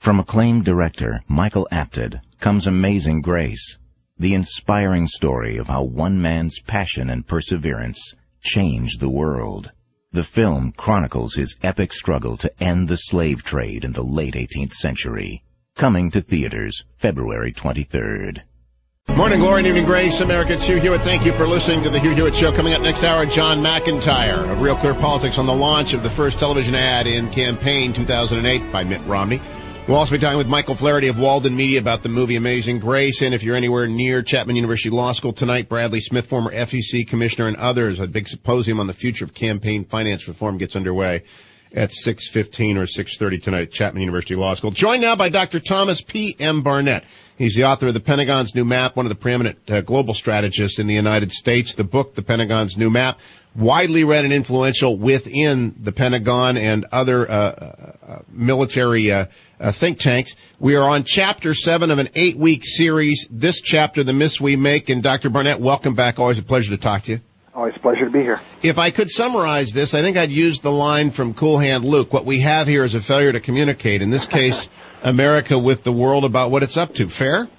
From acclaimed director Michael Apted comes Amazing Grace, the inspiring story of how one man's passion and perseverance changed the world. The film chronicles his epic struggle to end the slave trade in the late 18th century. Coming to theaters February 23rd. Morning glory and evening grace, America. It's Hugh Hewitt. Thank you for listening to the Hugh Hewitt Show. Coming up next hour, John McIntyre of Real Clear Politics on the launch of the first television ad in campaign 2008 by Mitt Romney. We'll also be talking with Michael Flaherty of Walden Media about the movie Amazing Grace. And if you're anywhere near Chapman University Law School tonight, Bradley Smith, former FEC commissioner, and others, a big symposium on the future of campaign finance reform gets underway at 6:15 or 6:30 tonight at Chapman University Law School. Joined now by Dr. Thomas P. M. Barnett. He's the author of The Pentagon's New Map, one of the preeminent global strategists in the United States. The book, The Pentagon's New Map, widely read and influential within the Pentagon and other military think tanks. We are on Chapter 7 of an 8-week series. This chapter, The Myths We Make. And Dr. Barnett, welcome back. Always a pleasure to talk to you. Always a pleasure to be here. If I could summarize this, I think I'd use the line from Cool Hand Luke. What we have here is a failure to communicate. In this case, America with the world about what it's up to. Fair?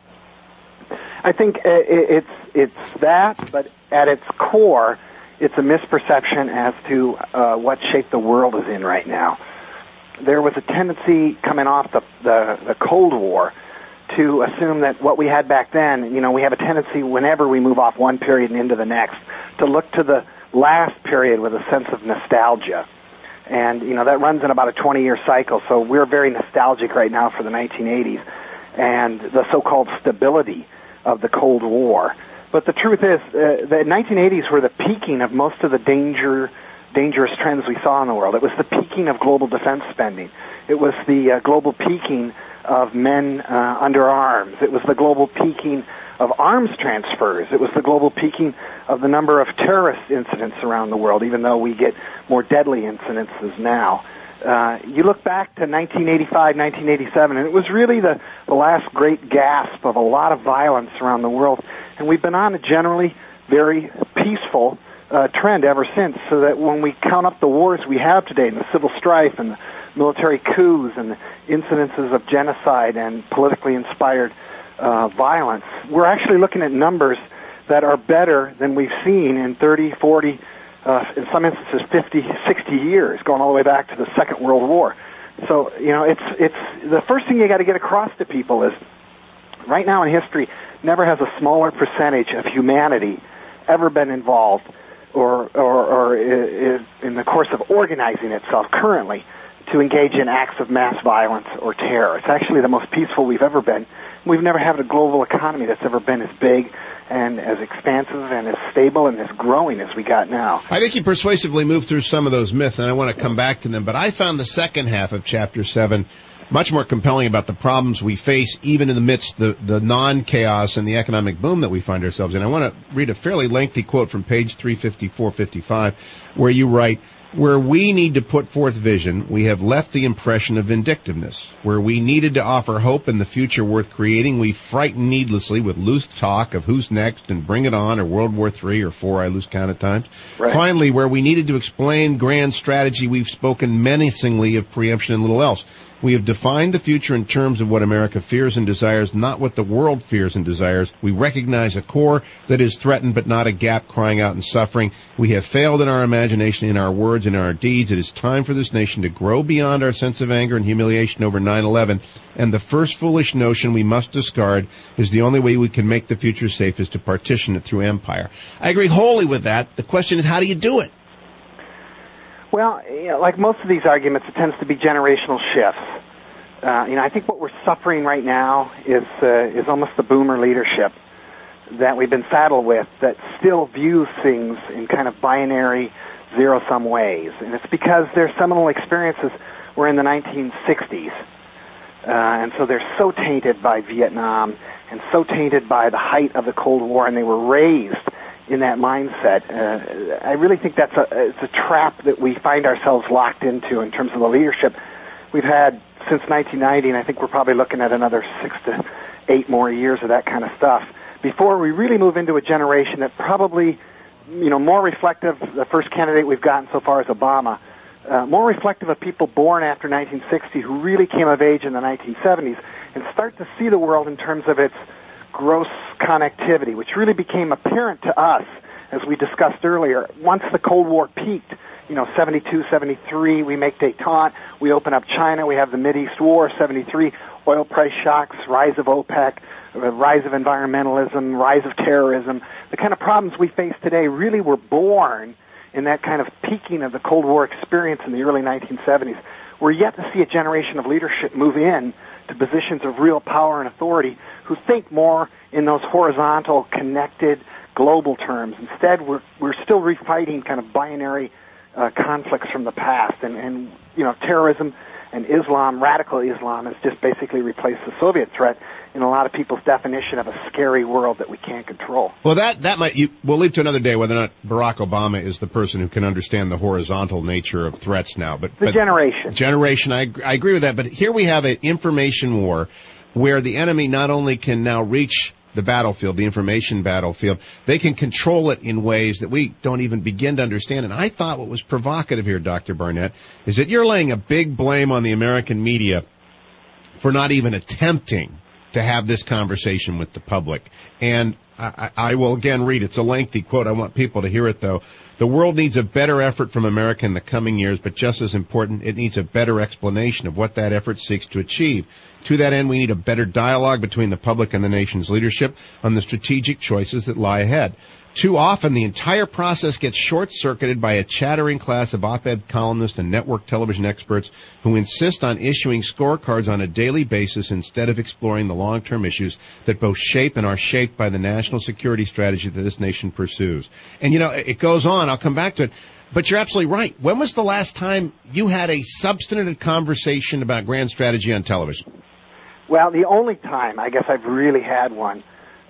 I think it's that, but at its core, it's a misperception as to what shape the world is in right now. There was a tendency coming off the Cold War to assume that what we had back then, we have a tendency whenever we move off one period and into the next to look to the last period with a sense of nostalgia. And, that runs in about a 20-year cycle, so we're very nostalgic right now for the 1980s and the so-called stability of the Cold War. But the truth is, the 1980s were the peaking of most of the dangerous trends we saw in the world. It was the peaking of global defense spending. It was the global peaking of men under arms. It was the global peaking of arms transfers. It was the global peaking of the number of terrorist incidents around the world, even though we get more deadly incidences now. You look back to 1985, 1987, and it was really the last great gasp of a lot of violence around the world. And we've been on a generally very peaceful trend ever since, so that when we count up the wars we have today, and the civil strife and the military coups and the incidences of genocide and politically inspired violence, we're actually looking at numbers that are better than we've seen in 30, 40, in some instances 50, 60 years, going all the way back to the Second World War. So, it's the first thing you got to get across to people is, right now in history, never has a smaller percentage of humanity ever been involved or in the course of organizing itself currently to engage in acts of mass violence or terror. It's actually the most peaceful we've ever been. We've never had a global economy that's ever been as big and as expansive and as stable and as growing as we got now. I think you persuasively moved through some of those myths, and I want to come back to them. But I found the second half of Chapter 7 much more compelling about the problems we face, even in the midst of the non-chaos and the economic boom that we find ourselves in. I want to read a fairly lengthy quote from page 354-55, where you write, "Where we need to put forth vision, we have left the impression of vindictiveness. Where we needed to offer hope in the future worth creating, we frighten needlessly with loose talk of who's next and Bring It On or World War III or IV, I lose count at times. Right. Finally, where we needed to explain grand strategy, we've spoken menacingly of preemption and little else. We have defined the future in terms of what America fears and desires, not what the world fears and desires. We recognize a core that is threatened, but not a gap crying out in suffering. We have failed in our imagination, in our words, in our deeds. It is time for this nation to grow beyond our sense of anger and humiliation over 9/11. And the first foolish notion we must discard is the only way we can make the future safe is to partition it through empire." I agree wholly with that. The question is, how do you do it? Well, like most of these arguments, it tends to be generational shifts. I think what we're suffering right now is almost the boomer leadership that we've been saddled with that still views things in kind of binary, zero-sum ways. And it's because their seminal experiences were in the 1960s. And so they're so tainted by Vietnam and so tainted by the height of the Cold War, and they were raised in that mindset. I really think it's a trap that we find ourselves locked into in terms of the leadership we've had since 1990, and I think we're probably looking at another 6 to 8 more years of that kind of stuff before we really move into a generation that probably, more reflective. The first candidate we've gotten so far is Obama, more reflective of people born after 1960 who really came of age in the 1970s and start to see the world in terms of its gross connectivity, which really became apparent to us, as we discussed earlier, once the Cold War peaked. 72, 73, we make détente, we open up China, we have the Mideast War, 73, oil price shocks, rise of OPEC, rise of environmentalism, rise of terrorism. The kind of problems we face today really were born in that kind of peaking of the Cold War experience in the early 1970s. We're yet to see a generation of leadership move in to positions of real power and authority who think more in those horizontal, connected, global terms. Instead, we're still refighting kind of binary conflicts from the past, and terrorism and Islam, radical Islam, has just basically replaced the Soviet threat in a lot of people's definition of a scary world that we can't control. Well, we'll leave to another day whether or not Barack Obama is the person who can understand the horizontal nature of threats now. But generation, I agree with that. But here we have an information war where the enemy not only can now reach the battlefield, the information battlefield, they can control it in ways that we don't even begin to understand. And I thought what was provocative here, Dr. Barnett, is that you're laying a big blame on the American media for not even attempting to have this conversation with the public. And I will again read, it's a lengthy quote. I want people to hear it, though. The world needs a better effort from America in the coming years, but just as important, it needs a better explanation of what that effort seeks to achieve. To that end, we need a better dialogue between the public and the nation's leadership on the strategic choices that lie ahead. Too often, the entire process gets short-circuited by a chattering class of op-ed columnists and network television experts who insist on issuing scorecards on a daily basis instead of exploring the long-term issues that both shape and are shaped by the national security strategy that this nation pursues. And, it goes on. I'll come back to it. But you're absolutely right. When was the last time you had a substantive conversation about grand strategy on television? Well, the only time I guess I've really had one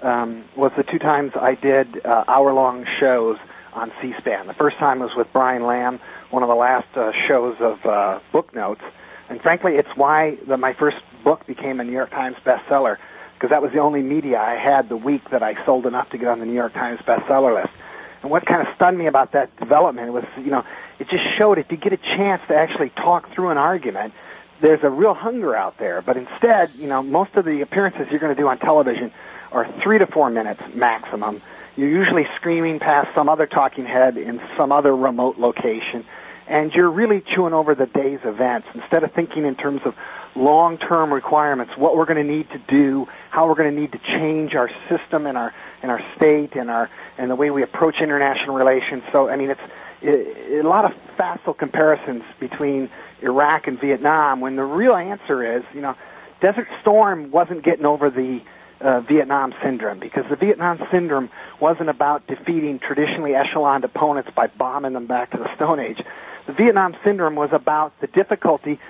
was the two times I did hour-long shows on C-SPAN. The first time was with Brian Lamb, one of the last shows of book notes. And frankly, it's why my first book became a New York Times bestseller, because that was the only media I had the week that I sold enough to get on the New York Times bestseller list. And what kind of stunned me about that development was, it just showed if you get a chance to actually talk through an argument, there's a real hunger out there. But instead, most of the appearances you're going to do on television are 3 to 4 minutes maximum. You're usually screaming past some other talking head in some other remote location, and you're really chewing over the day's events instead of thinking in terms of long-term requirements, what we're going to need to do, how we're going to need to change our system and our state and the way we approach international relations. So, it's a lot of facile comparisons between Iraq and Vietnam, when the real answer is, Desert Storm wasn't getting over the Vietnam syndrome, because the Vietnam syndrome wasn't about defeating traditionally echeloned opponents by bombing them back to the Stone Age. The Vietnam syndrome was about the difficulty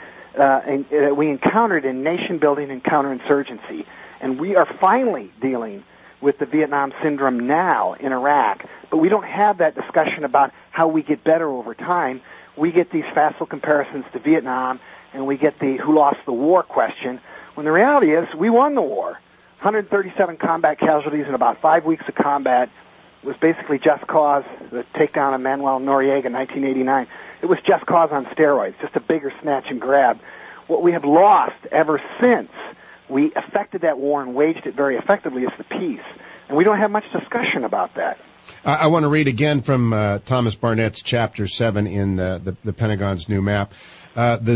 we encountered in nation building and counterinsurgency, and we are finally dealing with the Vietnam syndrome now in Iraq, but we don't have that discussion about how we get better over time. We get these facile comparisons to Vietnam, and we get the who lost the war question, when the reality is we won the war. 137 combat casualties in about 5 weeks of combat was basically just cause, the takedown of Manuel Noriega in 1989. It was just cause on steroids, just a bigger snatch and grab. What we have lost ever since we effected that war and waged it very effectively is the peace. And we don't have much discussion about that. I want to read again from Thomas Barnett's Chapter 7 in the Pentagon's new map. The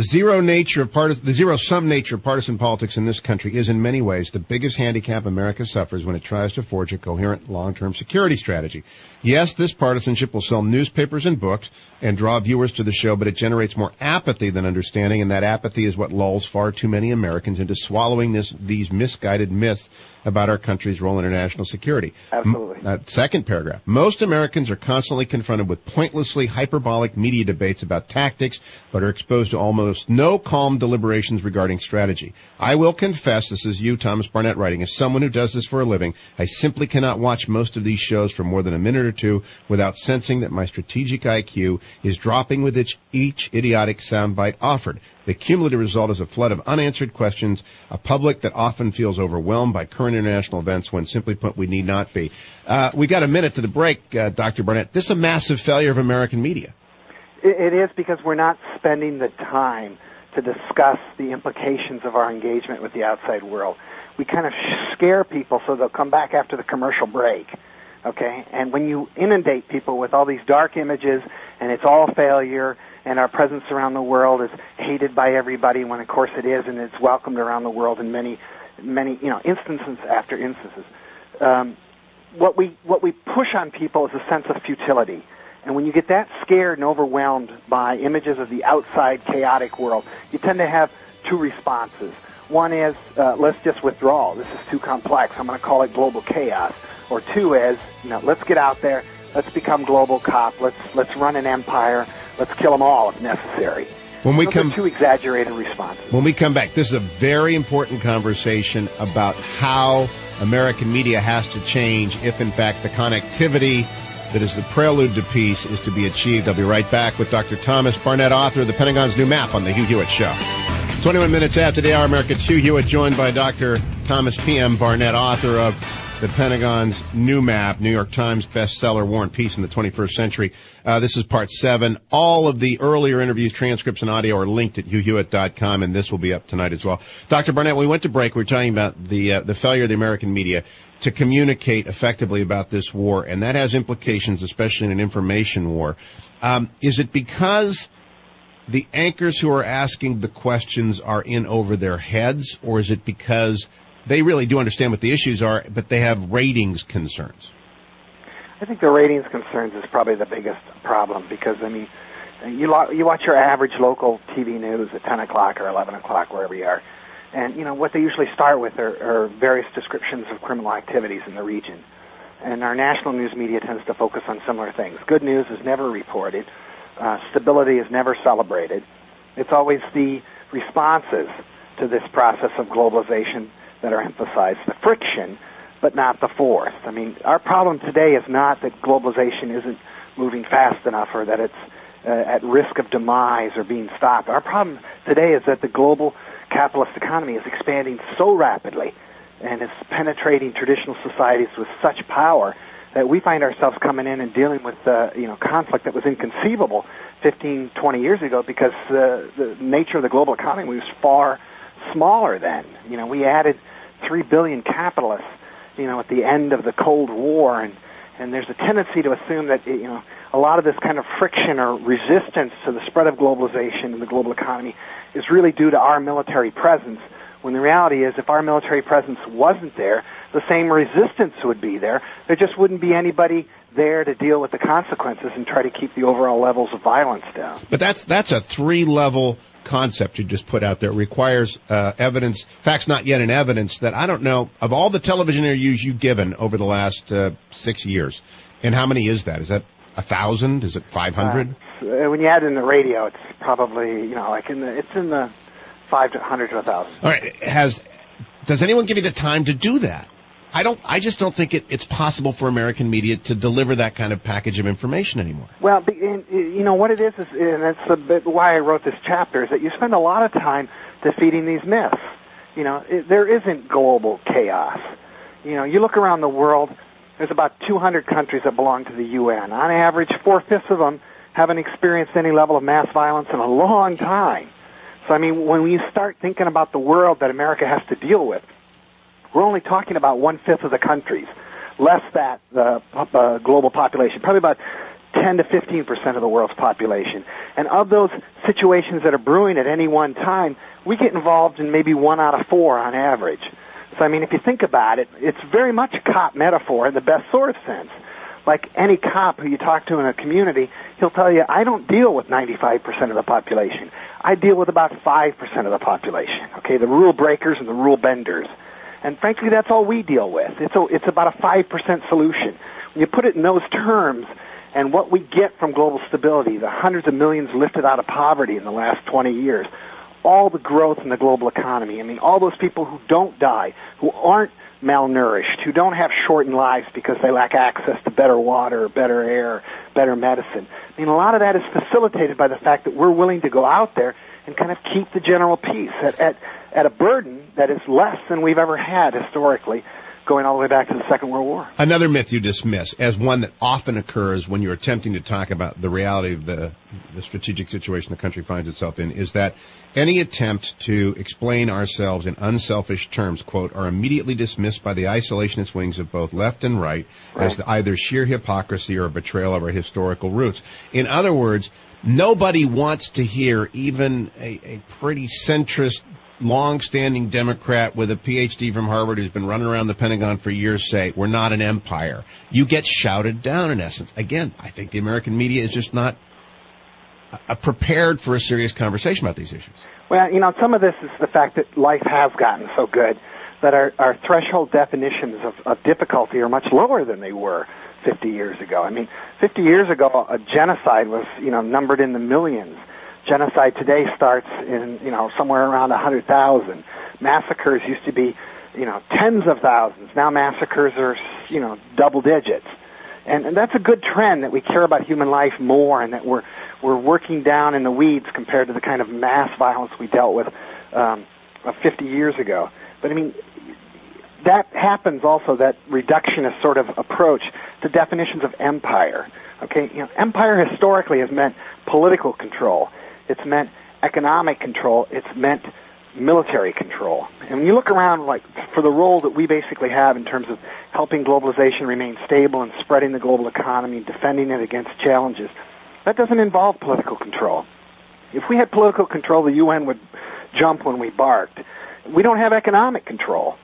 zero-sum nature of partisan politics in this country is in many ways the biggest handicap America suffers when it tries to forge a coherent long-term security strategy. Yes, this partisanship will sell newspapers and books and draw viewers to the show, but it generates more apathy than understanding, and that apathy is what lulls far too many Americans into swallowing these misguided myths about our country's role in international security. Absolutely. Second paragraph. Most Americans are constantly confronted with pointlessly hyperbolic media debates about tactics, but are exposed to almost no calm deliberations regarding strategy. I will confess, this is you, Thomas Barnett, writing, as someone who does this for a living, I simply cannot watch most of these shows for more than a minute or two without sensing that my strategic IQ is dropping with each idiotic soundbite offered. The cumulative result is a flood of unanswered questions, a public that often feels overwhelmed by current international events when, simply put, we need not be. We got a minute to the break, Dr. Barnett. This is a massive failure of American media. It is, because we're not spending the time to discuss the implications of our engagement with the outside world. We kind of scare people so they'll come back after the commercial break, okay? And when you inundate people with all these dark images and it's all failure and our presence around the world is hated by everybody, when of course it is, and it's welcomed around the world in many, instances after instances. What we push on people is a sense of futility. And when you get that scared and overwhelmed by images of the outside chaotic world, you tend to have two responses. One is, let's just withdraw. This is too complex. I'm going to call it global chaos. Or two is, let's get out there. Let's become global cop. Let's run an empire. Let's kill them all if necessary. Those are two exaggerated responses. When we come back, this is a very important conversation about how American media has to change if, in fact, the connectivity that is the prelude to peace is to be achieved. I'll be right back with Dr. Thomas Barnett, author of The Pentagon's New Map, on The Hugh Hewitt Show. 21 minutes after the hour, America, it's Hugh Hewitt, joined by Dr. Thomas P.M. Barnett, author of The Pentagon's New Map, New York Times bestseller, War and Peace in the 21st Century. This is part 7. All of the earlier interviews, transcripts, and audio are linked at hughhewitt.com, and this will be up tonight as well. Dr. Barnett, when we went to break, we were talking about the failure of the American media to communicate effectively about this war, and that has implications, especially in an information war. Is it because the anchors who are asking the questions are in over their heads, or is it because they really do understand what the issues are, but they have ratings concerns? I think the ratings concerns is probably the biggest problem, because, you watch your average local TV news at 10 o'clock or 11 o'clock, wherever you are, and, what they usually start with are various descriptions of criminal activities in the region. And our national news media tends to focus on similar things. Good news is never reported. Stability is never celebrated. It's always the responses to this process of globalization that are emphasized, the friction, but not the force. Our problem today is not that globalization isn't moving fast enough or that it's at risk of demise or being stopped. Our problem today is that the global capitalist economy is expanding so rapidly and is penetrating traditional societies with such power that we find ourselves coming in and dealing with conflict that was inconceivable 15, 20 years ago, because the nature of the global economy was far smaller then. We added 3 billion capitalists, at the end of the Cold War, and there's a tendency to assume that, a lot of this kind of friction or resistance to the spread of globalization in the global economy is really due to our military presence, when the reality is if our military presence wasn't there, the same resistance would be there. There just wouldn't be anybody there to deal with the consequences and try to keep the overall levels of violence down. But that's a 3-level concept you just put out there. It requires evidence, facts not yet in evidence, that I don't know, of all the television interviews you've given over the last 6 years, and how many is that? Is that 1,000? Is it 500? When you add in the radio, it's probably, it's in the 500 to 1,000. All right. Does anyone give you the time to do that? I just don't think it's possible for American media to deliver that kind of package of information anymore. Well, what it is, and that's a bit why I wrote this chapter, is that you spend a lot of time defeating these myths. There isn't global chaos. You look around the world, there's about 200 countries that belong to the UN. On average, 4/5 of them haven't experienced any level of mass violence in a long time. So, when you start thinking about the world that America has to deal with, we're only talking about 1/5 of the countries, less that the global population, probably about 10 to 15% of the world's population. And of those situations that are brewing at any one time, we get involved in maybe 1 out of 4 on average. So, if you think about it, it's very much a cop metaphor in the best sort of sense. Like any cop who you talk to in a community, he'll tell you, I don't deal with 95% of the population. I deal with about 5% of the population, okay, the rule breakers and the rule benders. And frankly, that's all we deal with. It's about a 5% solution. When you put it in those terms, and what we get from global stability, the hundreds of millions lifted out of poverty in the last 20 years, all the growth in the global economy, all those people who don't die, who aren't malnourished, who don't have shortened lives because they lack access to better water, better air, better medicine. A lot of that is facilitated by the fact that we're willing to go out there and kind of keep the general peace at a burden that is less than we've ever had historically, going all the way back to the Second World War. Another myth you dismiss as one that often occurs when you're attempting to talk about the reality of the strategic situation the country finds itself in is that any attempt to explain ourselves in unselfish terms, quote, are immediately dismissed by the isolationist wings of both left and right as either sheer hypocrisy or a betrayal of our historical roots. In other words, nobody wants to hear even a pretty centrist, long-standing Democrat with a PhD from Harvard who's been running around the Pentagon for years say, we're not an empire. You get shouted down, in essence. Again, I think the American media is just not prepared for a serious conversation about these issues. Well, some of this is the fact that life has gotten so good that our threshold definitions of difficulty are much lower than they were 50 years ago. I mean, 50 years ago, a genocide was, numbered in the millions. Genocide today starts in, somewhere around 100,000. Massacres used to be, tens of thousands. Now massacres are, double digits. And that's a good trend that we care about human life more and that we're working down in the weeds compared to the kind of mass violence we dealt with 50 years ago. But, I mean, that happens also, that reductionist sort of approach to definitions of empire. Okay, empire historically has meant political control. It's meant economic control. It's meant military control. And when you look around, like, for the role that we basically have in terms of helping globalization remain stable and spreading the global economy, defending it against challenges, that doesn't involve political control. If we had political control, the UN would jump when we barked. We don't have economic control.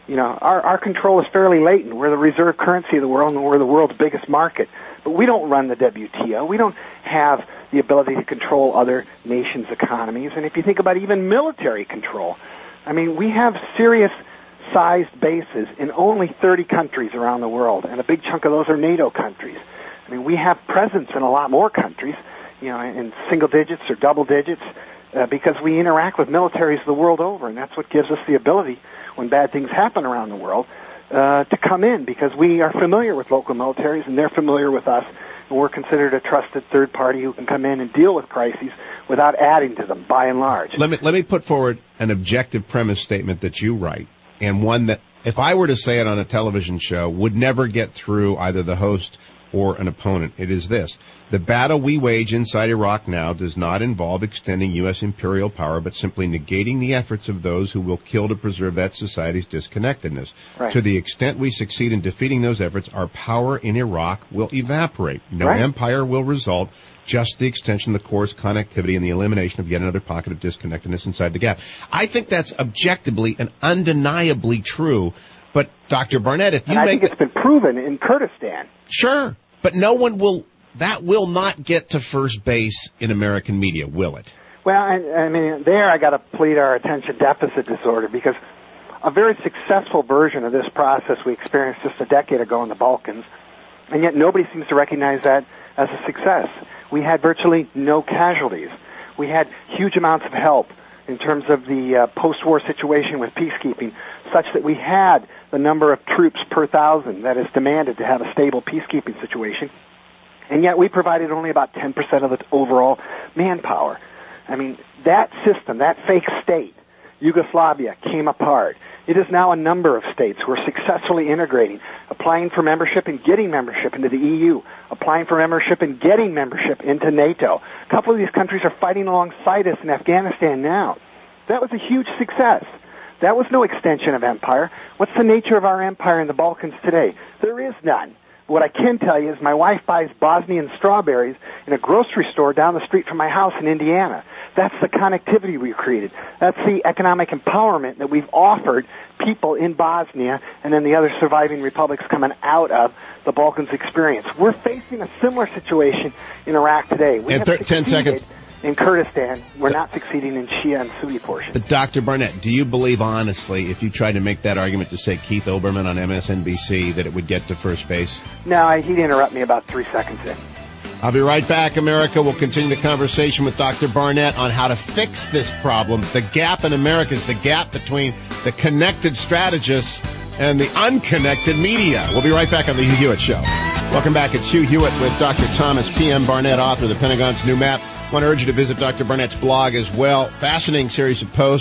Our control is fairly latent. We're the reserve currency of the world, and we're the world's biggest market. But we don't run the WTO. We don't have the ability to control other nations' economies. And if you think about even military control, I mean, we have serious-sized bases in only 30 countries around the world, and a big chunk of those are NATO countries. I mean, we have presence in a lot more countries, in single digits or double digits, because we interact with militaries the world over, and that's what gives us the ability, when bad things happen around the world, to come in, because we are familiar with local militaries, and they're familiar with us, and we're considered a trusted third party who can come in and deal with crises without adding to them, by and large. Let me put forward an objective premise statement that you write, and one that, if I were to say it on a television show, would never get through either the host or an opponent. It is this: the battle we wage inside Iraq now does not involve extending U.S. imperial power, but simply negating the efforts of those who will kill to preserve that society's disconnectedness. Right. To the extent we succeed in defeating those efforts, our power in Iraq will evaporate. No empire will result, just the extension of the core's connectivity and the elimination of yet another pocket of disconnectedness inside the gap. I think that's objectively and undeniably true. But, Dr. Barnett, if you I think it's been proven in Kurdistan. Sure, but no one will, that will not get to first base in American media, will it? Well, I mean, there I got to plead our attention deficit disorder, because a very successful version of this process we experienced just a decade ago in the Balkans, and yet nobody seems to recognize that as a success. We had virtually no casualties. We had huge amounts of help in terms of the post-war situation with peacekeeping, such that we had the number of troops per 1,000 that is demanded to have a stable peacekeeping situation, and yet we provided only about 10% of the overall manpower. I mean, that system, that fake state, Yugoslavia, came apart. It is now a number of states who are successfully integrating, applying for membership and getting membership into the EU, applying for membership and getting membership into NATO. A couple of these countries are fighting alongside us in Afghanistan now. That was a huge success. That was no extension of empire. What's the nature of our empire in the Balkans today? There is none. What I can tell you is my wife buys Bosnian strawberries in a grocery store down the street from my house in Indiana. That's the connectivity we've created. That's the economic empowerment that we've offered people in Bosnia and then the other surviving republics coming out of the Balkans experience. We're facing a similar situation in Iraq today. We have 10 seconds. In Kurdistan, we're not succeeding in Shia and Sunni portions. But Dr. Barnett, do you believe honestly, if you tried to make that argument to, say, Keith Olbermann on MSNBC, that it would get to first base? No, he'd interrupt me about 3 seconds in. I'll be right back, America. We'll continue the conversation with Dr. Barnett on how to fix this problem. The gap in America is the gap between the connected strategists and the unconnected media. We'll be right back on the Hugh Hewitt Show. Welcome back. It's Hugh Hewitt with Dr. Thomas P.M. Barnett, author of The Pentagon's New Map. I want to urge you to visit Dr. Barnett's blog as well. Fascinating series of posts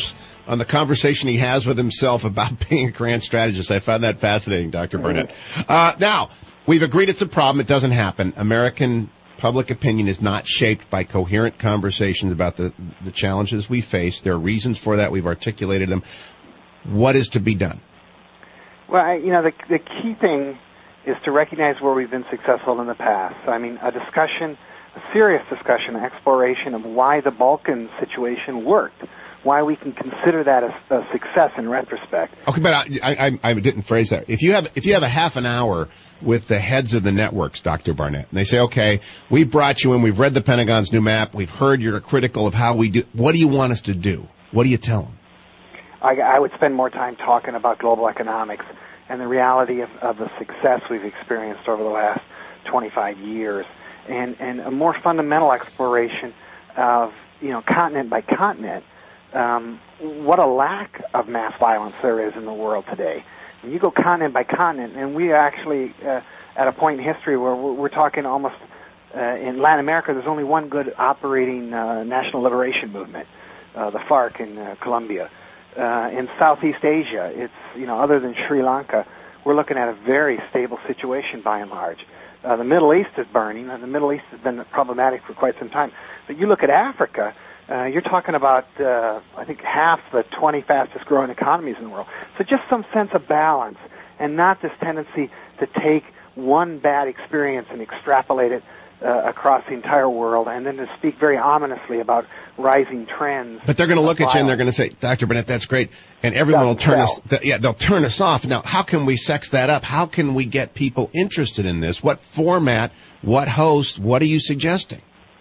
on the conversation he has with himself about being a grand strategist. I found that fascinating, Dr. Burnett. Now, we've agreed it's a problem. It doesn't happen. American public opinion is not shaped by coherent conversations about the challenges we face. There are reasons for that. We've articulated them. What is to be done? Well, the key thing is to recognize where we've been successful in the past. I mean, a serious discussion, exploration of why the Balkan situation worked, why we can consider that a success in retrospect. Okay, but I didn't phrase that. If you have a half an hour with the heads of the networks, Dr. Barnett, and they say, okay, we brought you in, we've read the Pentagon's new map, we've heard you're critical of how we do, what do you want us to do? What do you tell them? I would spend more time talking about global economics and the reality of the success we've experienced over the last 25 years, and a more fundamental exploration of, continent by continent, what a lack of mass violence there is in the world today. And you go continent by continent, and we are actually at a point in history where we're talking almost, in Latin America, there's only one good operating national liberation movement, the FARC in Colombia. In Southeast Asia, it's, other than Sri Lanka, we're looking at a very stable situation by and large. The Middle East is burning, and the Middle East has been problematic for quite some time. But you look at Africa, you're talking about, I think, half the 20 fastest growing economies in the world. So just some sense of balance, and not this tendency to take one bad experience and extrapolate it across the entire world, and then to speak very ominously about rising trends. But they're going to look at you and they're going to say, Dr. Burnett, that's great, and everyone will turn us. They'll turn us off. Now, how can we sex that up? How can we get people interested in this? What format? What host? What are you suggesting?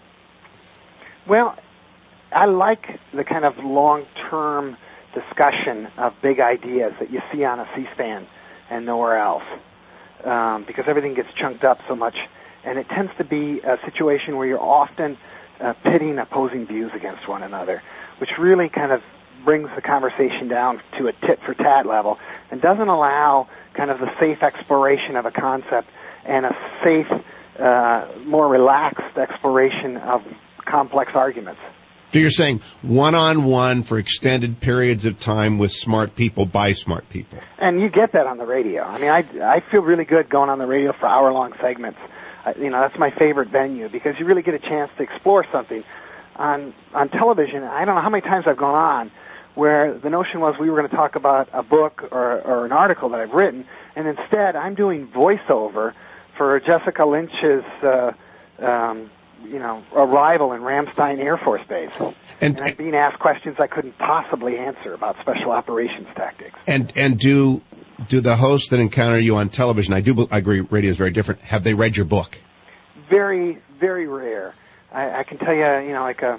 Well, I like the kind of long-term discussion of big ideas that you see on a C-SPAN and nowhere else, because everything gets chunked up so much. And it tends to be a situation where you're often pitting opposing views against one another, which really kind of brings the conversation down to a tit-for-tat level and doesn't allow kind of the safe exploration of a concept and a safe, more relaxed exploration of complex arguments. So you're saying one-on-one for extended periods of time with smart people by smart people. And you get that on the radio. I mean, I feel really good going on the radio for hour-long segments. That's my favorite venue because you really get a chance to explore something. On television, I don't know how many times I've gone on where the notion was we were going to talk about a book or an article that I've written, and instead I'm doing voiceover for Jessica Lynch's arrival in Ramstein Air Force Base. And I'm being asked questions I couldn't possibly answer about special operations tactics. And do the hosts that encounter you on television, I agree radio is very different, have they read your book? Very, very rare. I can tell you, like a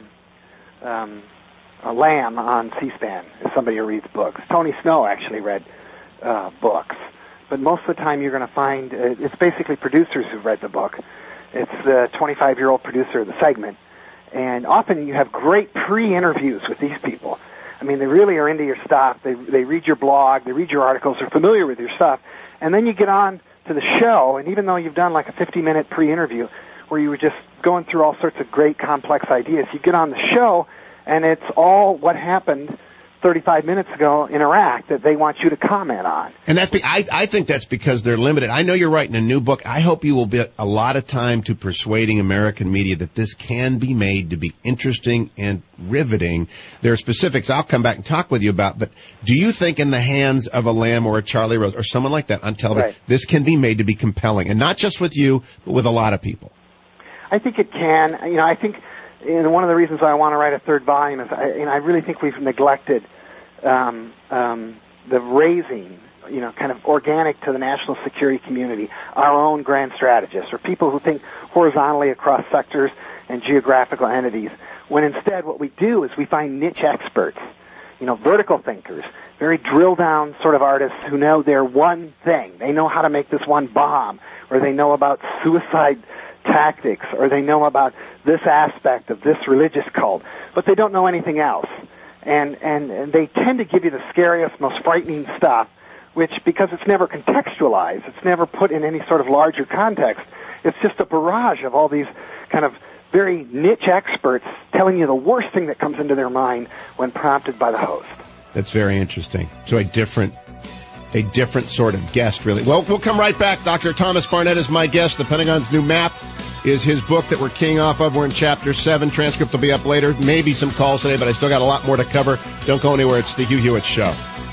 lamb on C-SPAN is somebody who reads books. Tony Snow actually read books. But most of the time you're going to find it's basically producers who've read the book. It's the 25-year-old producer of the segment. And often you have great pre-interviews with these people. I mean, they really are into your stuff. They read your blog, they read your articles, they're familiar with your stuff. And then you get on to the show, and even though you've done like a 50-minute pre-interview where you were just going through all sorts of great complex ideas, you get on the show, and it's all what happened 35 minutes ago in Iraq that they want you to comment on. And I think that's because they're limited. I know you're writing a new book. I hope you will be a lot of time to persuading American media that this can be made to be interesting and riveting. There are specifics I'll come back and talk with you about, but do you think in the hands of a Lamb or a Charlie Rose or someone like that on television, right, this can be made to be compelling? And not just with you, but with a lot of people. I think it can. I think one of the reasons I want to write a third volume is I really think we've neglected the raising, kind of organic to the national security community, our own grand strategists, or people who think horizontally across sectors and geographical entities, when instead what we do is we find niche experts, vertical thinkers, very drill-down sort of artists who know their one thing. They know how to make this one bomb, or they know about suicide tactics, or they know about this aspect of this religious cult, but they don't know anything else. And they tend to give you the scariest, most frightening stuff, which, because it's never contextualized, it's never put in any sort of larger context, it's just a barrage of all these kind of very niche experts telling you the worst thing that comes into their mind when prompted by the host. That's very interesting. So a different sort of guest, really. Well, we'll come right back. Dr. Thomas Barnett is my guest. The Pentagon's New Map is his book that we're keying off of. We're in Chapter 7. Transcript will be up later. Maybe some calls today, but I still got a lot more to cover. Don't go anywhere. It's the Hugh Hewitt Show.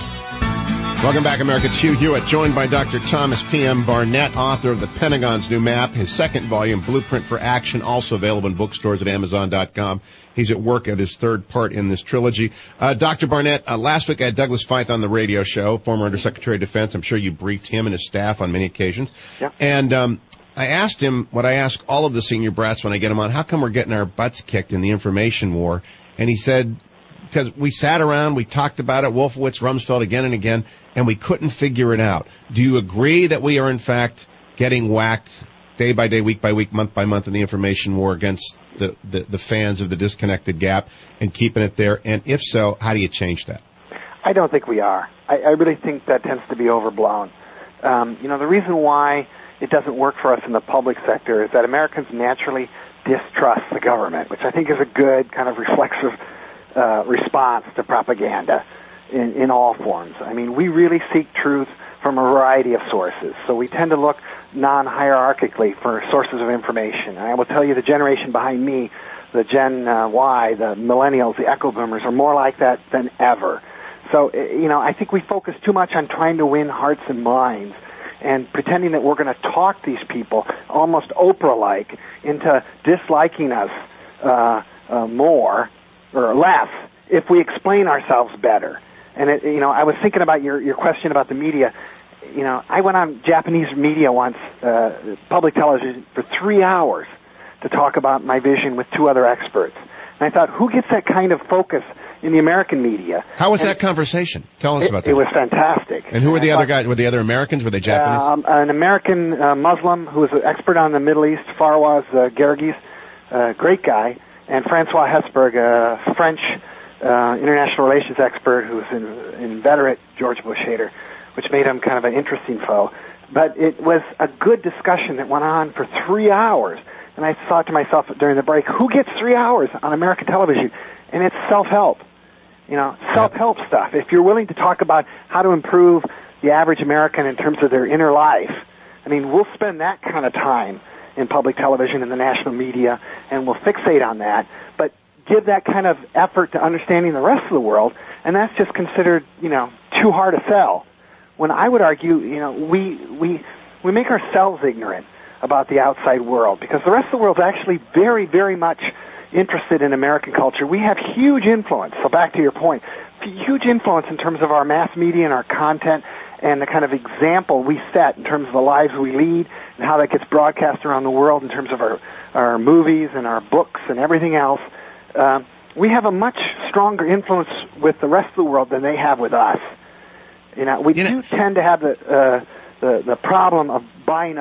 Welcome back, America. It's Hugh Hewitt, joined by Dr. Thomas P.M. Barnett, author of The Pentagon's New Map, his second volume, Blueprint for Action, also available in bookstores at Amazon.com. He's at work at his third part in this trilogy. Dr. Barnett, last week I had Douglas Feith on the radio show, former Undersecretary of Defense. I'm sure you briefed him and his staff on many occasions. Yeah. And I asked him what I ask all of the senior brats when I get them on, how come we're getting our butts kicked in the information war? And he said, because we sat around, we talked about it, Wolfowitz, Rumsfeld, again and again, and we couldn't figure it out. Do you agree that we are, in fact, getting whacked day by day, week by week, month by month in the information war against the fans of the disconnected gap and keeping it there? And if so, how do you change that? I don't think we are. I really think that tends to be overblown. The reason why it doesn't work for us in the public sector is that Americans naturally distrust the government, which I think is a good kind of reflexive response to propaganda in all forms. I mean, we really seek truth from a variety of sources, so we tend to look non-hierarchically for sources of information. And I will tell you, the generation behind me, the Gen Y, the millennials, the echo boomers, are more like that than ever. So, I think we focus too much on trying to win hearts and minds and pretending that we're going to talk these people, almost Oprah-like, into disliking us more or less if we explain ourselves better. And I was thinking about your question about the media. I went on Japanese media once, public television, for 3 hours to talk about my vision with two other experts. And I thought, who gets that kind of focus in the American media? How was that conversation? Tell us about that. It was fantastic. And who were the other guys? Were the other Americans? Were they Japanese? An American Muslim who was an expert on the Middle East, Farwaz Gergis, great guy, and Francois Hesberg, a French international relations expert who was an inveterate George Bush hater, which made him kind of an interesting foe. But it was a good discussion that went on for 3 hours. And I thought to myself during the break, who gets 3 hours on American television? And it's self-help. Self-help stuff. If you're willing to talk about how to improve the average American in terms of their inner life, I mean, we'll spend that kind of time in public television and the national media, and we'll fixate on that. But give that kind of effort to understanding the rest of the world, and that's just considered, too hard to sell. When I would argue, we make ourselves ignorant about the outside world, because the rest of the world's actually very, very much interested in American culture. We have huge influence. So back to your point, huge influence in terms of our mass media and our content and the kind of example we set in terms of the lives we lead and how that gets broadcast around the world in terms of our movies and our books and everything else. We have a much stronger influence with the rest of the world than they have with us. We do tend to have the problem of buying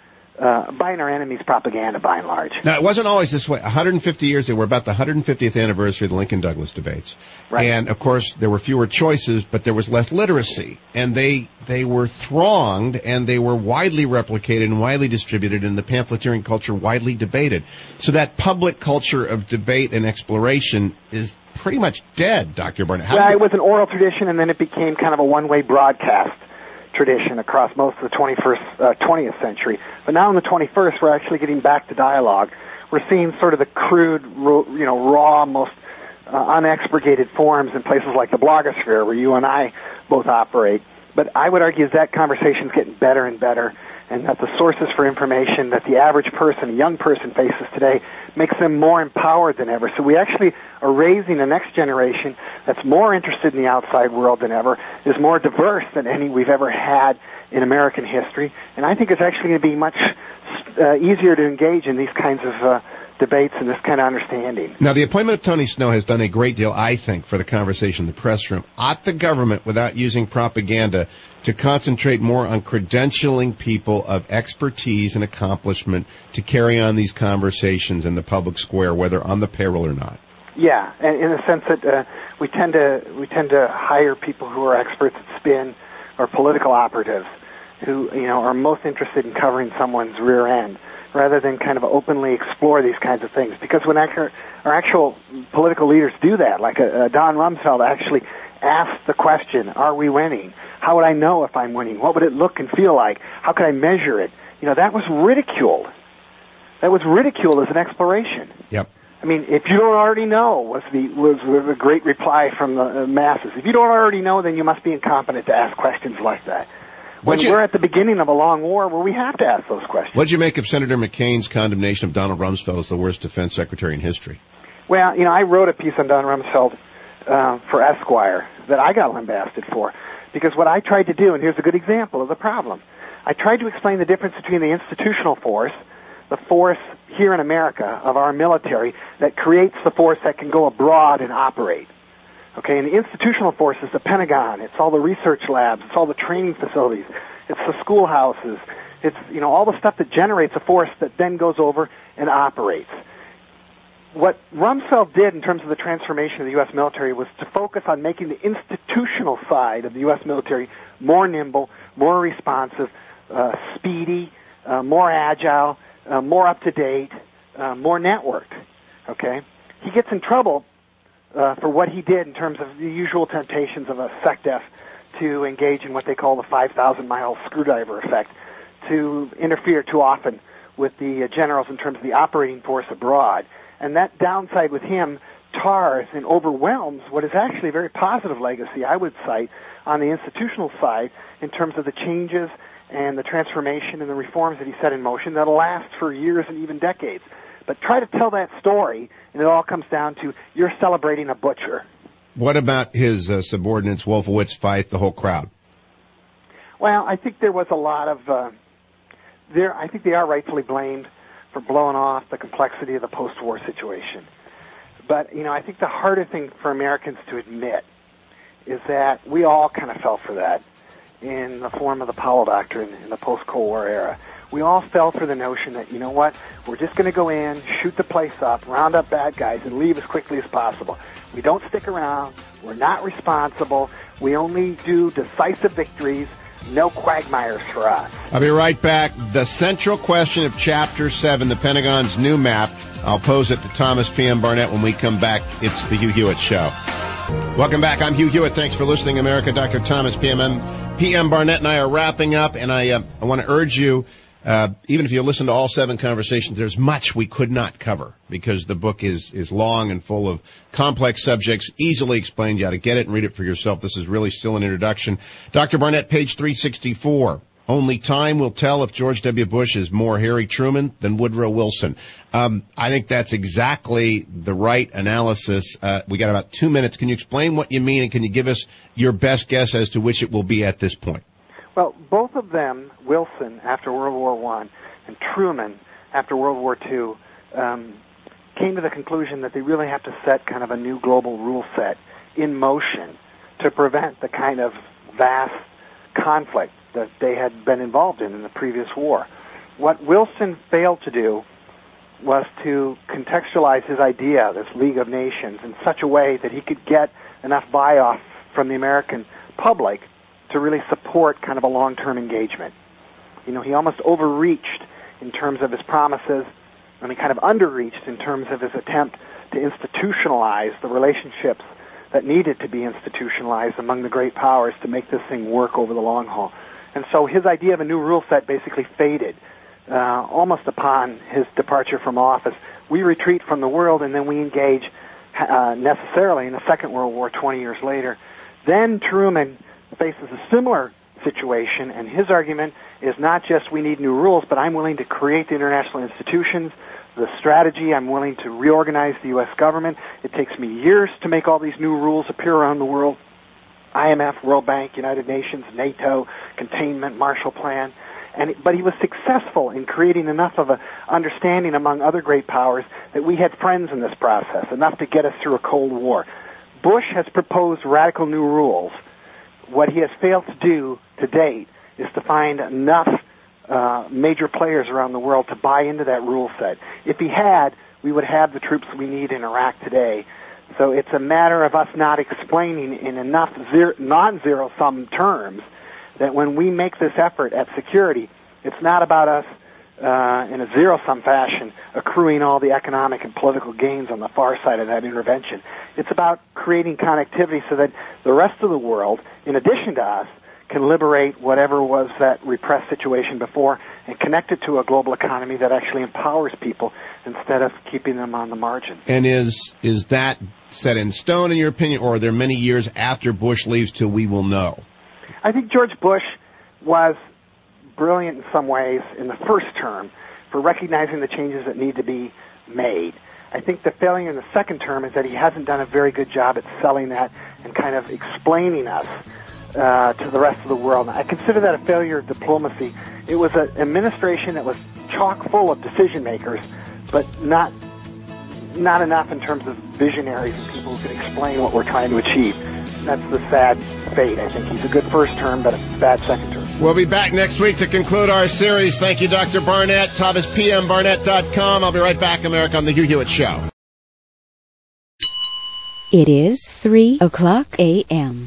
our enemies' propaganda by and large. Now, it wasn't always this way. 150 years, they were about the 150th anniversary of the Lincoln-Douglas debates. Right. And, of course, there were fewer choices, but there was less literacy. And they were thronged, and they were widely replicated and widely distributed, and the pamphleteering culture widely debated. So that public culture of debate and exploration is pretty much dead, Dr. Barnett. It was an oral tradition, and then it became kind of a one-way broadcast tradition across most of the 20th century. But now in the 21st, we're actually getting back to dialogue. We're seeing sort of the crude, raw, most unexpurgated forms in places like the blogosphere, where you and I both operate. But I would argue that conversation's getting better and better, and that the sources for information that the average person, a young person, faces today makes them more empowered than ever. So we actually are raising the next generation that's more interested in the outside world than ever, is more diverse than any we've ever had in American history, and I think it's actually going to be much easier to engage in these kinds of debates and this kind of understanding. Now, the appointment of Tony Snow has done a great deal, I think, for the conversation in the press room. Ought the government, without using propaganda, to concentrate more on credentialing people of expertise and accomplishment to carry on these conversations in the public square, whether on the payroll or not? Yeah, and in the sense that we tend to hire people who are experts at spin or political operatives who are most interested in covering someone's rear end, rather than kind of openly explore these kinds of things. Because when our actual political leaders do that, like Don Rumsfeld actually ask the question, are we winning? How would I know if I'm winning? What would it look and feel like? How could I measure it? That was ridiculed. That was ridiculed as an exploration. Yep. I mean, if you don't already know, was the great reply from the masses. If you don't already know, then you must be incompetent to ask questions like that. We're at the beginning of a long war where we have to ask those questions. What'd you make of Senator McCain's condemnation of Donald Rumsfeld as the worst defense secretary in history? Well, I wrote a piece on Don Rumsfeld for Esquire that I got lambasted for, because what I tried to do, and here's a good example of the problem, I tried to explain the difference between the institutional force, the force here in America of our military that creates the force that can go abroad and operate. Okay, and the institutional force is the Pentagon. It's all the research labs. It's all the training facilities. It's the schoolhouses. It's, all the stuff that generates a force that then goes over and operates. What Rumsfeld did in terms of the transformation of the U.S. military was to focus on making the institutional side of the U.S. military more nimble, more responsive, speedy, more agile, more up-to-date, more networked. Okay? He gets in trouble for what he did in terms of the usual temptations of a SecDef to engage in what they call the 5,000-mile screwdriver effect, to interfere too often with the generals in terms of the operating force abroad. And that downside with him tars and overwhelms what is actually a very positive legacy, I would cite, on the institutional side in terms of the changes and the transformation and the reforms that he set in motion that'll last for years and even decades. But try to tell that story, and it all comes down to you're celebrating a butcher. What about his subordinates, Wolfowitz, Feith, the whole crowd? Well, I think there was a lot of... I think they are rightfully blamed for blowing off the complexity of the post-war situation. But, I think the harder thing for Americans to admit is that we all kind of fell for that in the form of the Powell Doctrine in the post-Cold War era. We all fell for the notion that, we're just going to go in, shoot the place up, round up bad guys, and leave as quickly as possible. We don't stick around. We're not responsible. We only do decisive victories. No quagmires for us. I'll be right back. The central question of Chapter 7, the Pentagon's new map. I'll pose it to Thomas P.M. Barnett when we come back. It's the Hugh Hewitt Show. Welcome back. I'm Hugh Hewitt. Thanks for listening, America. Dr. Thomas P.M. Barnett and I are wrapping up, and I want to urge you, even if you listen to all 7 conversations, there's much we could not cover because the book is long and full of complex subjects, easily explained. You ought to get it and read it for yourself. This is really still an introduction. Dr. Barnett, page 364. Only time will tell if George W. Bush is more Harry Truman than Woodrow Wilson. I think that's exactly the right analysis. We got about 2 minutes. Can you explain what you mean, and can you give us your best guess as to which it will be at this point? Well, both of them, Wilson after World War I and Truman after World War II, came to the conclusion that they really have to set kind of a new global rule set in motion to prevent the kind of vast conflict that they had been involved in the previous war. What Wilson failed to do was to contextualize his idea, this League of Nations, in such a way that he could get enough buy-off from the American public to really support kind of a long-term engagement. He almost overreached in terms of his promises, and he kind of underreached in terms of his attempt to institutionalize the relationships that needed to be institutionalized among the great powers to make this thing work over the long haul. And so his idea of a new rule set basically faded almost upon his departure from office. We retreat from the world, and then we engage necessarily in the Second World War 20 years later. Then Truman faces a similar situation, and his argument is not just we need new rules, but I'm willing to create the international institutions, the strategy, I'm willing to reorganize the U.S. government. It takes me years to make all these new rules appear around the world. IMF, World Bank, United Nations, NATO, containment, Marshall Plan. But he was successful in creating enough of an understanding among other great powers that we had friends in this process, enough to get us through a Cold War. Bush has proposed radical new rules. What he has failed to do to date is to find enough major players around the world to buy into that rule set. If he had, we would have the troops we need in Iraq today. So it's a matter of us not explaining in enough non-zero-sum terms that when we make this effort at security, it's not about us in a zero-sum fashion, accruing all the economic and political gains on the far side of that intervention. It's about creating connectivity so that the rest of the world, in addition to us, can liberate whatever was that repressed situation before and connect it to a global economy that actually empowers people instead of keeping them on the margin. And is that set in stone, in your opinion, or are there many years after Bush leaves till we will know? I think George Bush was brilliant in some ways in the first term for recognizing the changes that need to be made. I think the failure in the second term is that he hasn't done a very good job at selling that and kind of explaining us to the rest of the world. I consider that a failure of diplomacy. It was an administration that was chock full of decision makers, but not enough in terms of visionaries and people who can explain what we're trying to achieve. That's the sad fate. I think he's a good first term, but a bad second term. We'll be back next week to conclude our series. Thank you, Dr. Barnett. Tom is pmbarnett.com. I'll be right back, America, on The Hugh Hewitt Show. It is 3:00 a.m.